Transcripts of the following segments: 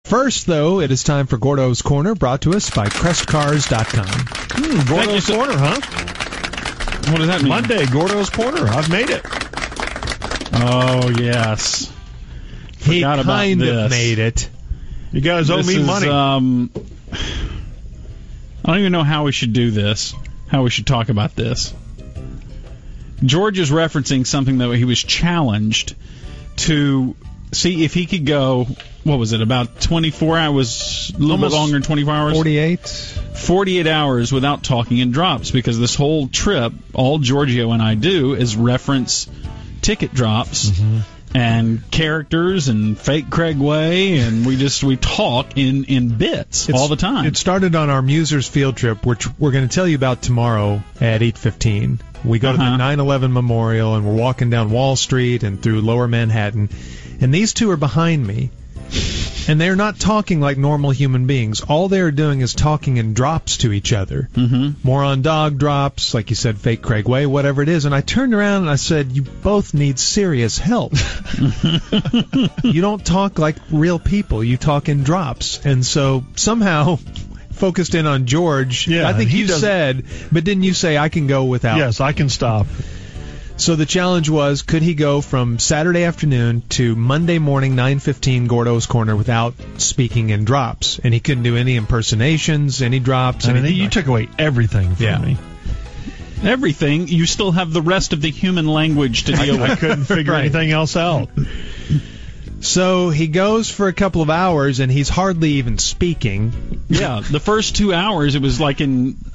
First, though, it is time for Gordo's Corner, brought to us by CrestCars.com. Gordo's Corner, huh? What does that mean? Monday, Gordo's Corner. I've made it. Oh, yes. He Forgot about kind of this. made it. You guys owe me money. I don't even know how we should do this, how we should talk about this. George is referencing something that he was challenged to see if he could go, what was it, about 24 hours, a little bit longer than 24 hours? 48 hours without talking in drops, because this whole trip, all Giorgio and I do is reference ticket drops and characters and fake Craig Way, and we talk in bits all the time. It started on our Musers field trip, which we're going to tell you about tomorrow at 8:15. We go to the 9/11 Memorial, and we're walking down Wall Street and through Lower Manhattan, and these two are behind me, and they're not talking like normal human beings. All they're doing is talking in drops to each other. Moron dog drops, like you said, fake Craig Way, whatever it is. And I turned around and I said, you both need serious help. You don't talk like real people. You talk in drops. And so somehow focused in on George. Yeah, I think you said, but didn't you say I can go without? Yes, I can stop. So the challenge was, could he go from Saturday afternoon to Monday morning, 9:15, Gordo's Corner, without speaking in drops? And he couldn't do any impersonations, any drops. You took away everything from me. Everything? You still have the rest of the human language to deal with. I couldn't figure anything else out. So he goes for a couple of hours, and he's hardly even speaking. Yeah, the first 2 hours, it was like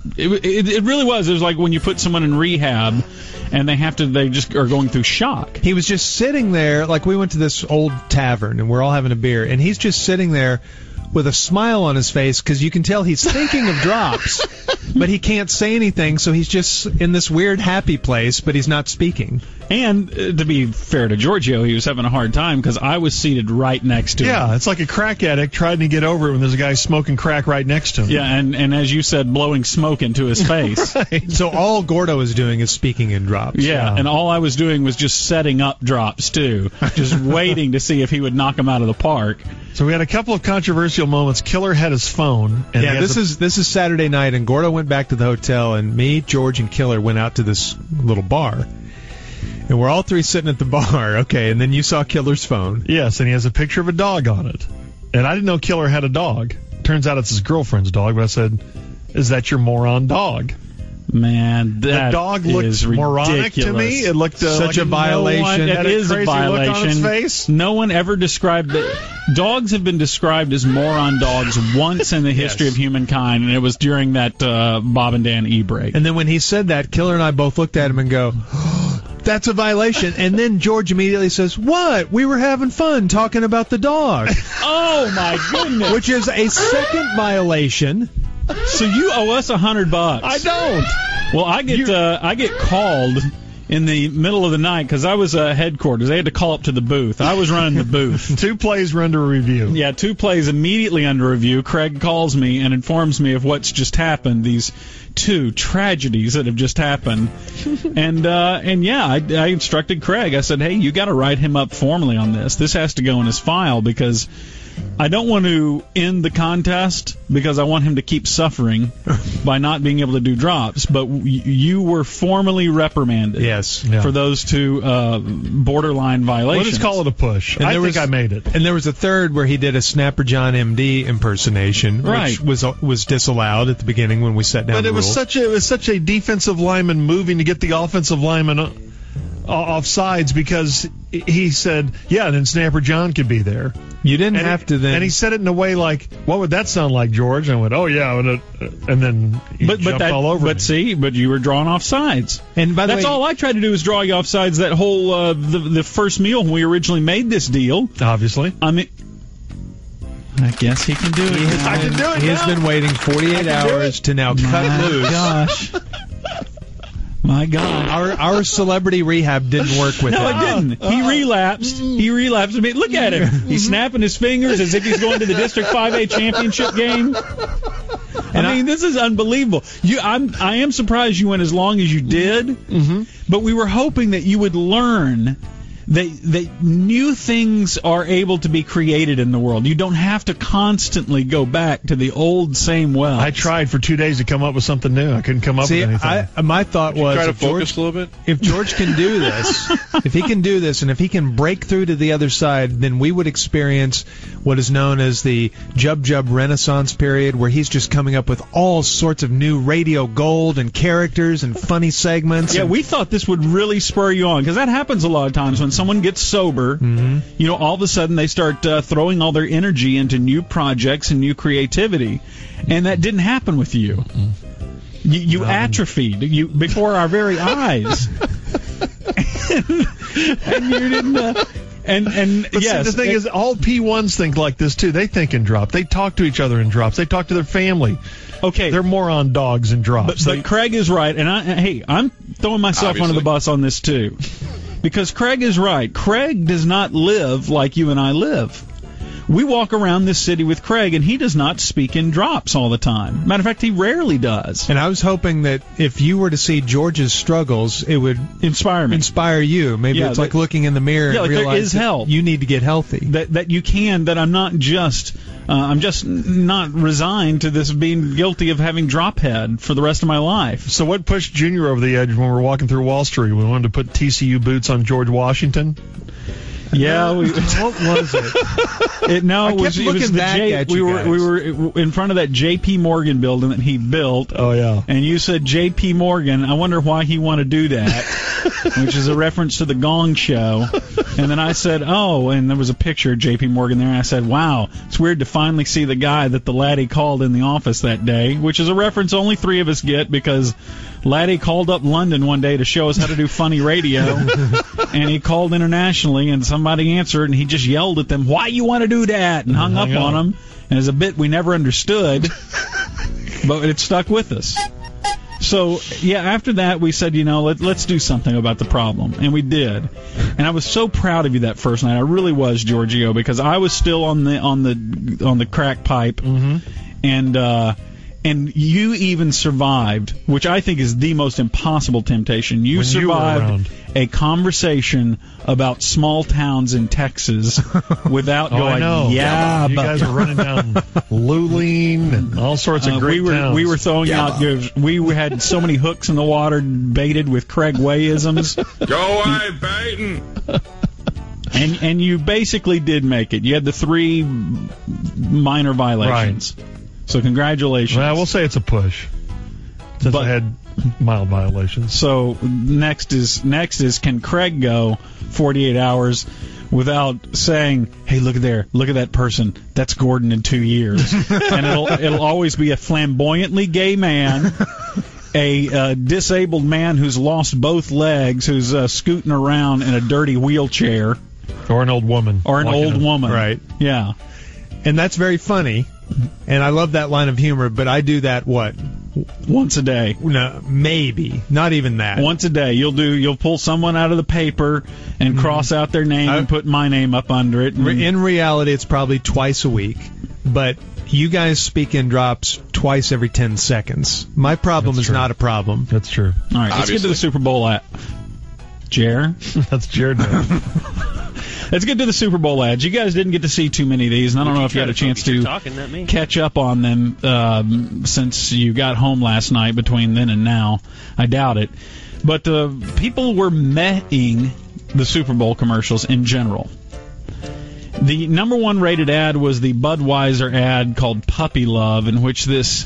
it really was. It was like when you put someone in rehab, and they just are going through shock. He was just sitting there, like we went to this old tavern, and we're all having a beer, and he's just sitting there with a smile on his face, because you can tell he's thinking of drops, but he can't say anything, so he's just in this weird happy place, but he's not speaking. And to be fair to Giorgio, he was having a hard time because I was seated right next to him. Yeah, it's like a crack addict trying to get over it when there's a guy smoking crack right next to him. Yeah, and as you said, blowing smoke into his face. Right. So all Gordo is doing is speaking in drops. Yeah, and all I was doing was just setting up drops, too, just waiting to see if he would knock them out of the park. So we had a couple of controversial moments. Killer had his phone. And this is Saturday night, and Gordo went back to the hotel, and me, George, and Killer went out to this little bar. And we're all three sitting at the bar, okay, and then you saw Killer's phone. Yes, and he has a picture of a dog on it. And I didn't know Killer had a dog. Turns out it's his girlfriend's dog, but I said, is that your moron dog? Man, that the dog looked moronic to me. It looked such a violation. It is a violation. Look on his face. No one ever described it. Dogs have been described as moron dogs once in the history of humankind, and it was during that Bob and Dan E-break. And then when he said that, Killer and I both looked at him and go, that's a violation. And then George immediately says, what? We were having fun talking about the dog. Oh, my goodness. Which is a second violation. So you owe us $100. I don't. Well, I get called in the middle of the night because I was headquarters. They had to call up to the booth. I was running the booth. 2 plays were under review. Yeah, 2 plays immediately under review. Craig calls me and informs me of what's just happened. These 2 tragedies that have just happened. And I instructed Craig. I said, hey, you got to write him up formally on this. This has to go in his file because I don't want to end the contest because I want him to keep suffering by not being able to do drops. But you were formally reprimanded for those 2 borderline violations. We'll just call it a push. And I think I made it. And there was a third where he did a Snapper John MD impersonation, which was disallowed at the beginning when we sat down. But it was such a defensive lineman moving to get the offensive lineman off sides because he said, yeah, then Snapper John could be there. You didn't have to then. And he said it in a way like, what would that sound like, George? And I went, oh, yeah. And then he jumped all over me. But you were drawn off sides. And by the That's way, all I tried to do was draw you off sides that whole, the first meal when we originally made this deal. Obviously. I mean, I guess he can do it. I can do it He has been waiting 48 hours to now cut loose. Gosh. My God. Our celebrity rehab didn't work with him. No, it didn't. He relapsed. I mean, look at him. He's snapping his fingers as if he's going to the District 5A championship game. I mean, this is unbelievable. I am surprised you went as long as you did, but we were hoping that you would learn new things are able to be created in the world. You don't have to constantly go back to the old same well. I tried for 2 days to come up with something new. I couldn't come up with anything. My thought was, try to focus a little bit. If George can do this, if he can do this, and if he can break through to the other side, then we would experience what is known as the Jub Jub Renaissance period, where he's just coming up with all sorts of new radio gold and characters and funny segments. Yeah, we thought this would really spur you on, because that happens a lot of times when someone gets sober. All of a sudden they start throwing all their energy into new projects and new creativity, and that didn't happen with you. You atrophied before our very eyes, and you didn't. But yes, see, the thing is, all P1s think like this too. They think in drops. They talk to each other in drops. They talk to their family. Okay, they're more on dogs and drops. But Craig is right, and I'm throwing myself under the bus on this too, because Craig is right. Craig does not live like you and I live. We walk around this city with Craig, and he does not speak in drops all the time. Matter of fact, he rarely does. And I was hoping that if you were to see George's struggles, it would inspire me, inspire you. Maybe it's like looking in the mirror and like realize there is help. You need to get healthy. That you can. That I'm not just. I'm just not resigned to this being guilty of having drop head for the rest of my life. So what pushed Junior over the edge when we were walking through Wall Street? We wanted to put TCU boots on George Washington. Yeah, what was it? It was the we were in front of that J.P. Morgan building that he built. Oh yeah. And you said J.P. Morgan. I wonder why he wanted to do that, which is a reference to the Gong Show. And then I said, and there was a picture of J.P. Morgan there. And I said, wow, it's weird to finally see the guy that the laddie called in the office that day, which is a reference only 3 of us get, because Laddie called up London one day to show us how to do funny radio, and he called internationally, and somebody answered, and he just yelled at them, "Why you want to do that?" and hung up on them. And it's a bit we never understood, but it stuck with us. So, after that we said, let's do something about the problem, and we did. And I was so proud of you that first night. I really was, Giorgio, because I was still on the crack pipe, and you even survived, which I think is the most impossible temptation. You survived a conversation about small towns in Texas without going, yeah. You guys were running down Luling and all sorts of great towns. We were throwing out, we had so many hooks in the water baited with Craig Way-isms. Go away, baiting! And you basically did make it. You had the 3 minor violations. Right. So congratulations. Well, we'll say it's a push, since I had mild violations. So next is can Craig go 48 hours without saying, "Hey, look at that person. That's Gordon in 2 years," and it'll always be a flamboyantly gay man, a disabled man who's lost both legs, who's scooting around in a dirty wheelchair, or an old woman, right? Yeah, and that's very funny. And I love that line of humor, but I do that, once a day? No, maybe. Not even that. Once a day. You'll pull someone out of the paper and cross out their name and put my name up under it. In reality, it's probably twice a week. But you guys speak in drops twice every 10 seconds. My problem is not a problem. That's true. All right, let's get to the Super Bowl ad. Jer? That's Jared. Let's get to the Super Bowl ads. You guys didn't get to see too many of these, and I don't know if you had a chance to catch up on them since you got home last night between then and now. I doubt it. But people were mehing the Super Bowl commercials in general. The number 1 rated ad was the Budweiser ad called Puppy Love, in which this...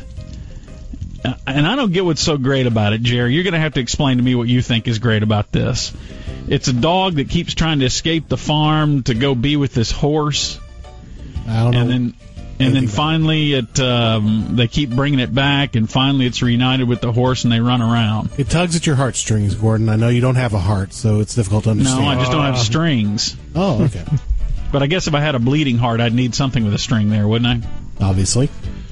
and I don't get what's so great about it, Jerry. You're going to have to explain to me what you think is great about this. It's a dog that keeps trying to escape the farm to go be with this horse. I don't know. And then finally they keep bringing it back, and finally it's reunited with the horse, and they run around. It tugs at your heartstrings, Gordon. I know you don't have a heart, so it's difficult to understand. No, I just don't have strings. Oh, okay. But I guess if I had a bleeding heart, I'd need something with a string there, wouldn't I? Obviously.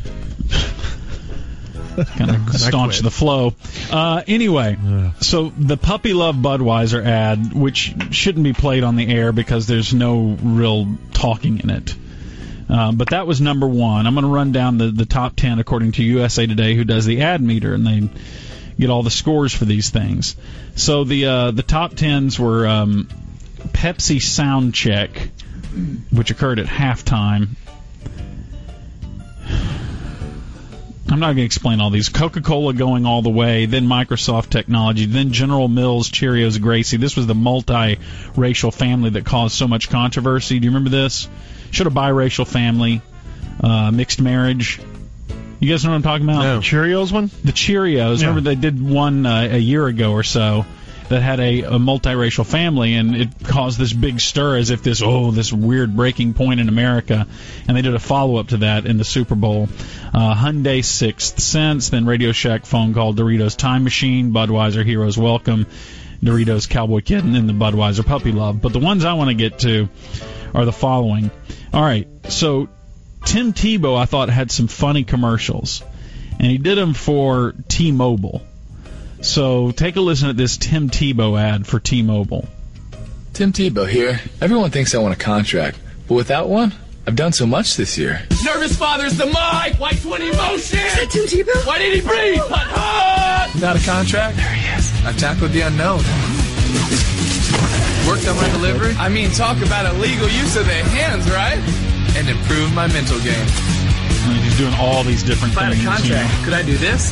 Kind of staunch the flow. Anyway, so the Puppy Love Budweiser ad, which shouldn't be played on the air because there's no real talking in it. But that was number 1. I'm going to run down the top 10 according to USA Today, who does the ad meter, and they get all the scores for these things. So the top 10s were Pepsi sound check, which occurred at halftime. I'm not going to explain all these. Coca-Cola going all the way, then Microsoft Technology, then General Mills, Cheerios, Gracie. This was the multi-racial family that caused so much controversy. Do you remember this? Should a biracial family, mixed marriage. You guys know what I'm talking about? No. Cheerios one? The Cheerios. Yeah. Remember they did one a year ago or so that had a multiracial family, and it caused this big stir as if this weird breaking point in America. And they did a follow-up to that in the Super Bowl. Hyundai Sixth Sense, then Radio Shack phone call, Doritos Time Machine, Budweiser Heroes Welcome, Doritos Cowboy Kitten, and the Budweiser Puppy Love. But the ones I want to get to are the following. All right, so Tim Tebow, I thought, had some funny commercials, and he did them for T-Mobile. So take a listen at this Tim Tebow ad for T-Mobile. Tim Tebow here. Everyone thinks I want a contract, but without one, I've done so much this year. Nervous father's the mic. White 20 motion. Is that Tim Tebow? Why did he breathe? Hut, hut. Without a contract? There he is. I've tackled the unknown. Worked on my delivery. I mean, talk about illegal use of the hands, right? And improved my mental game. I mean, he's doing all these different things. If I had a contract, could I do this?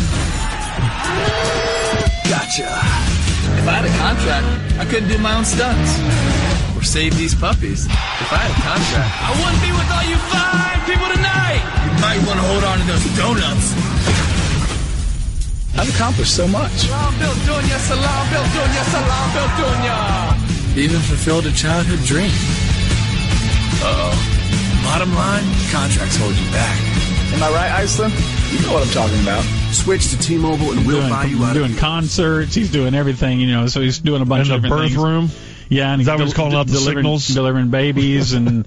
Gotcha. If I had a contract, I couldn't do my own stunts. Or save these puppies. If I had a contract, I wouldn't be with all you fine people tonight. You might want to hold on to those donuts. I've accomplished so much. Salam Bill Dunya, Salam Bill Dunya, Salam Bill Dunya. Even fulfilled a childhood dream. Uh-oh. Bottom line, contracts hold you back. Am I right, Iceland? You know what I'm talking about. Switch to T-Mobile and we'll buy you out. Doing concerts, he's doing everything, so he's doing a bunch of different things. In the birth room? Yeah, and is that what he's calling out the signals? Delivering babies and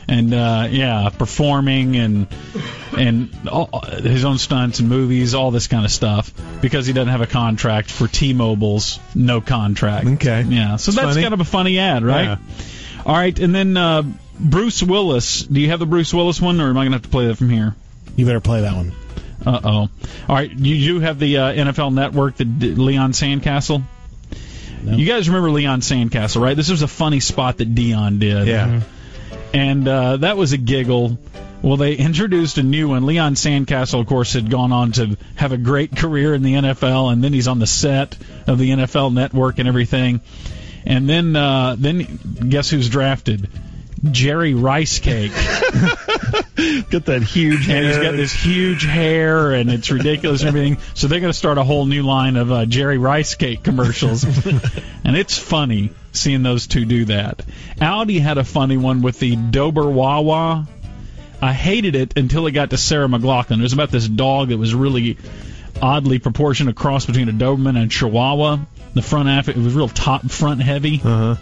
performing and all, his own stunts and movies, all this kind of stuff, because he doesn't have a contract for T-Mobile's no contract. Okay. Yeah, so that's funny. kind of a funny ad, right? Yeah. All right, and then Bruce Willis. Do you have the Bruce Willis one, or am I going to have to play that from here? You better play that one. Uh-oh. All right, you have the NFL Network, the Leon Sandcastle? No. You guys remember Leon Sandcastle, right? This was a funny spot that Dion did. Yeah. And that was a giggle. Well, they introduced a new one. Leon Sandcastle, of course, had gone on to have a great career in the NFL, and then he's on the set of the NFL Network and everything. And then guess who's drafted? Jerry Rice Cake. Got that huge hair. And he's got this huge hair, and it's ridiculous and everything. So they're going to start a whole new line of Jerry Rice Cake commercials. And it's funny seeing those two do that. Audi had a funny one with the Dober Wawa. I hated it until it got to Sarah McLachlan. It was about this dog that was really oddly proportioned, a cross between a Doberman and a Chihuahua. The front half, it was real top front heavy. Uh-huh.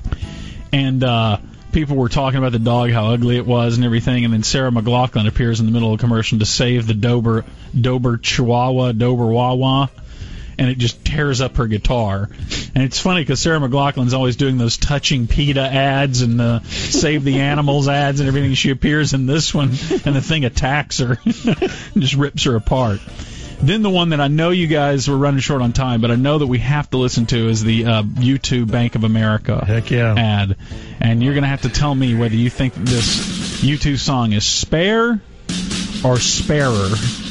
And people were talking about the dog, how ugly it was and everything, and then Sarah McLachlan appears in the middle of the commercial to save the Dober Chihuahua, Dober Wawa, and it just tears up her guitar. And it's funny because Sarah McLachlan's always doing those touching PETA ads and the Save the Animals ads and everything. She appears in this one, and the thing attacks her and just rips her apart. Then the one that I know you guys were running short on time, but I know that we have to listen to is the U2 Bank of America ad. And you're going to have to tell me whether you think this U2 song is Spare or Sparer.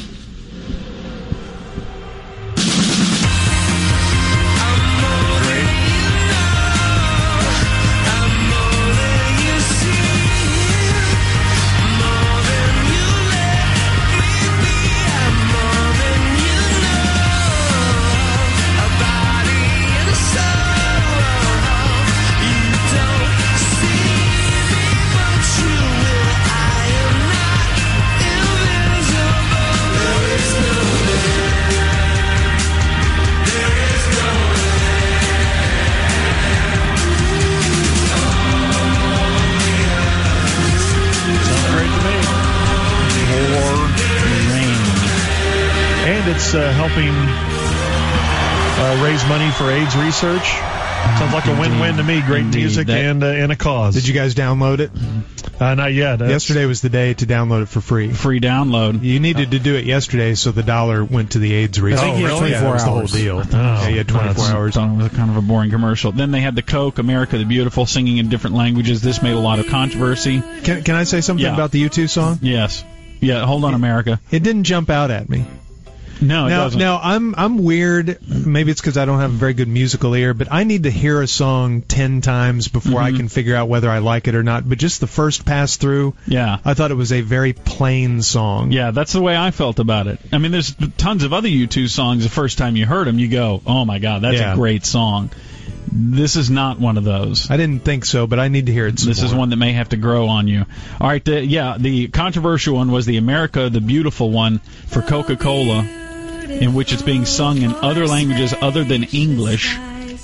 Helping raise money for AIDS research. Sounds like a win-win to me. Great music and a cause. Did you guys download it? Not yet. Yesterday was the day to download it for free. Free download. You needed to do it yesterday, so the $1 went to the AIDS research. I think you had 24 that was the whole hours. deal. Yeah, you had 24 hours. I thought it was kind of a boring commercial. Then they had the Coke, America the Beautiful, singing in different languages. This made a lot of controversy. Can I say something Yeah. about the U2 song? Yes. Yeah, Hold On America. It didn't jump out at me. No, it doesn't. Now I'm weird. Maybe it's because I don't have a very good musical ear, but I need to hear a song 10 times before I can figure out whether I like it or not. But just the first pass through, Yeah. I thought it was a very plain song. Yeah, that's the way I felt about it. I mean, there's tons of other U2 songs. The first time you heard them, you go, "Oh my God, that's Yeah. a great song." This is not one of those. I didn't think so, but I need to hear it some This is more. one that may have to grow on you. All right, the controversial one was the America the Beautiful one for Coca-Cola, in which it's being sung in other languages other than English.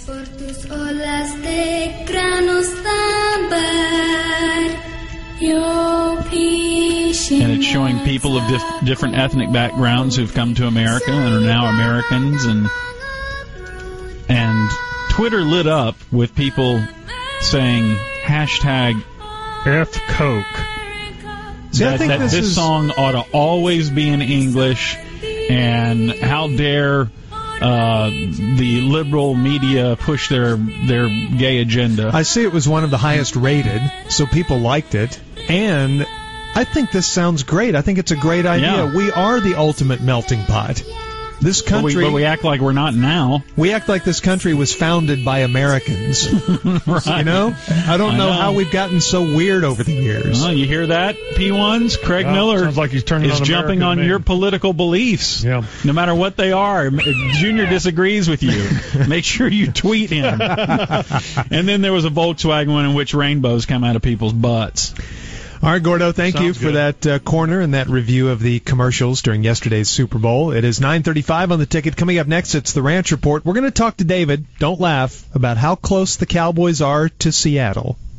And it's showing people of different ethnic backgrounds who've come to America and are now Americans, and Twitter lit up with people saying hashtag F Coke. See, I think that this is song ought to always be in English, and how dare the liberal media push their gay agenda. I see it was one of the highest rated, so people liked it, and I think this sounds great. I think it's a great idea. Yeah. We are the ultimate melting pot. This country, but we act like we're not now. we act like this country was founded by Americans. Right. You know? I don't know how we've gotten so weird over the years. Well, you hear that, P1s? Craig Well, Miller sounds like he's turning is on jumping America on to me. your political beliefs. Yeah. No matter what they are. Junior disagrees with you. Make sure you tweet him. And then there was a Volkswagen one in which rainbows come out of people's butts. All right, Gordo, thank you for that corner and that review of the commercials during yesterday's Super Bowl. It is 9:35 on the ticket. Coming up next, it's the Ranch Report. We're going to talk to David, don't laugh, about how close the Cowboys are to Seattle.